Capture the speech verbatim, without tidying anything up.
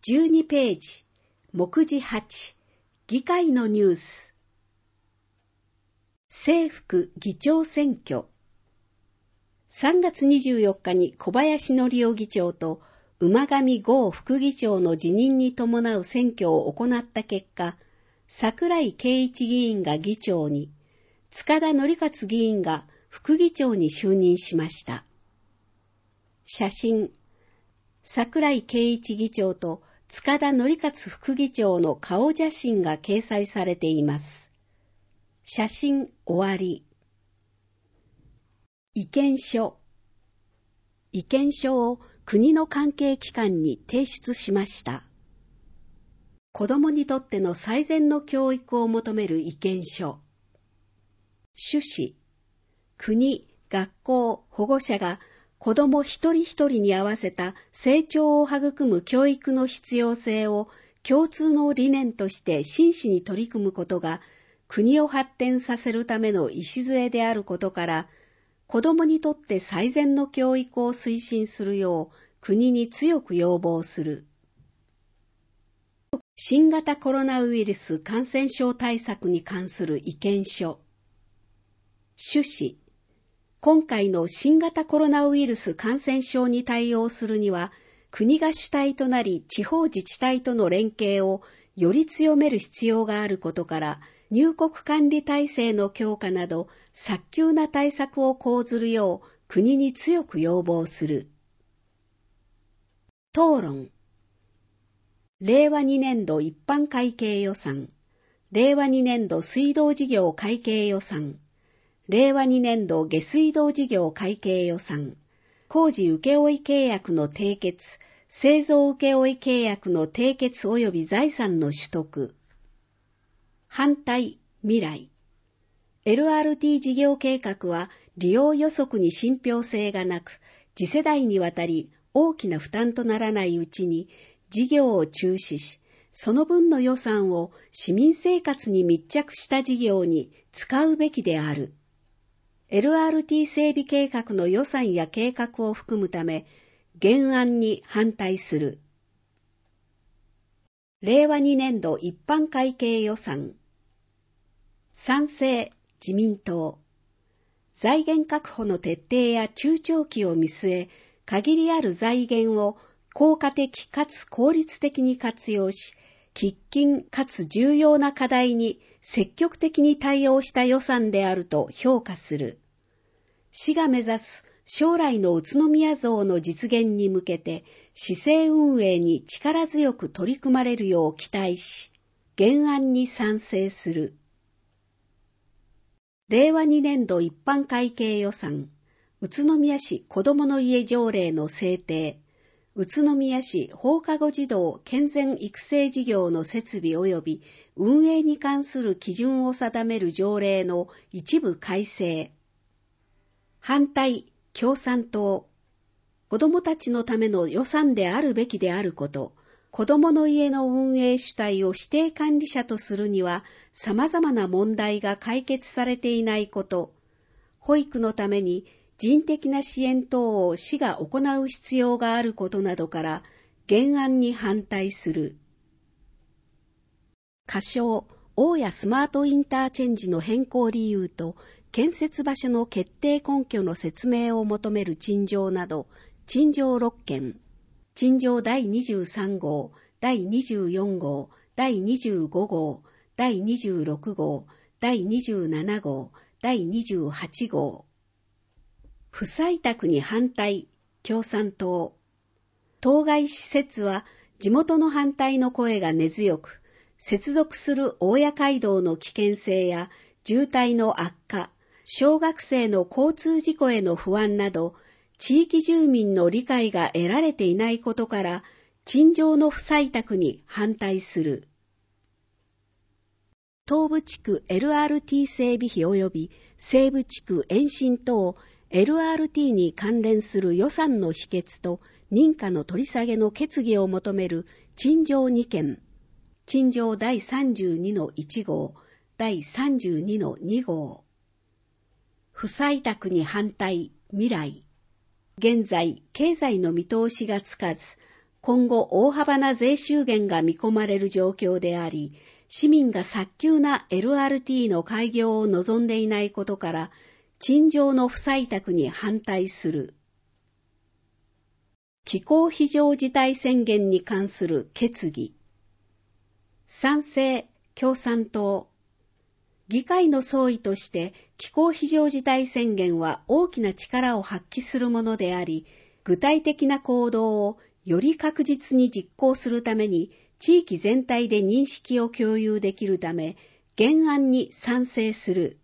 じゅうにページ、目次はち、議会のニュース。正副議長選挙。さんがつにじゅうよっかに小林則夫議長と馬上剛副議長の辞任に伴う選挙を行った結果、櫻井圭一議員が議長に、塚田憲勝議員が副議長に就任しました。写真、櫻井圭一議長と塚田憲勝副議長の顔写真が掲載されています。写真終わり。意見書。意見書を国の関係機関に提出しました。子どもにとっての最善の教育を求める意見書。趣旨。国、学校、保護者が子ども一人一人に合わせた成長を育む教育の必要性を共通の理念として真摯に取り組むことが国を発展させるための礎であることから、子どもにとって最善の教育を推進するよう国に強く要望する。新型コロナウイルス感染症対策に関する意見書。趣旨。今回の新型コロナウイルス感染症に対応するには、国が主体となり地方自治体との連携をより強める必要があることから、入国管理体制の強化など早急な対策を講ずるよう国に強く要望する。討論。れいわにねんど一般会計予算、れいわにねんど水道事業会計予算、れいわにねんど下水道事業会計予算、工事請負契約の締結、製造請負契約の締結及び財産の取得。反対、未来。エルアールティー 事業計画は利用予測に信憑性がなく、次世代にわたり大きな負担とならないうちに事業を中止し、その分の予算を市民生活に密着した事業に使うべきである。エルアールティー 整備計画の予算や計画を含むため、原案に反対する。れいわにねんど一般会計予算。賛成、自民党。財源確保の徹底や中長期を見据え、限りある財源を効果的かつ効率的に活用し、喫緊かつ重要な課題に積極的に対応した予算であると評価する。市が目指す将来の宇都宮像の実現に向けて、市政運営に力強く取り組まれるよう期待し、原案に賛成する。れいわにねんど一般会計予算、宇都宮市子どもの家条例の制定、宇都宮市放課後児童健全育成事業の設備及び運営に関する基準を定める条例の一部改正。反対、共産党。子どもたちのための予算であるべきであること、子どもの家の運営主体を指定管理者とするには様々な問題が解決されていないこと、保育のために人的な支援等を市が行う必要があることなどから原案に反対する。仮称、大谷スマートインターチェンジの変更理由と建設場所の決定根拠の説明を求める陳情など、陳情ろっけん。陳情だいにじゅうさんごう、だいにじゅうよんごう、だいにじゅうごごう、だいにじゅうろくごう、だいにじゅうななごう、だいにじゅうはちごう。不採択に反対、共産党。当該施設は地元の反対の声が根強く、接続する大谷街道の危険性や渋滞の悪化、小学生の交通事故への不安など、地域住民の理解が得られていないことから、陳情の不採択に反対する。東部地区 エルアールティー 整備費及び西部地区延伸等 エルアールティー に関連する予算の否決と認可の取り下げの決議を求める陳情にけん。陳情だいさんじゅうにのいちごう、だいさんじゅうにのにごう。不採択に反対、未来。現在、経済の見通しがつかず、 今後大幅な税収減が見込まれる状況であり、市民が早急な エルアールティー の開業を望んでいないことから、陳情の不採択に反対する。気候非常事態宣言に関する決議。賛成、共産党。議会の総意として気候非常事態宣言は大きな力を発揮するものであり、具体的な行動をより確実に実行するために地域全体で認識を共有できるため、原案に賛成する。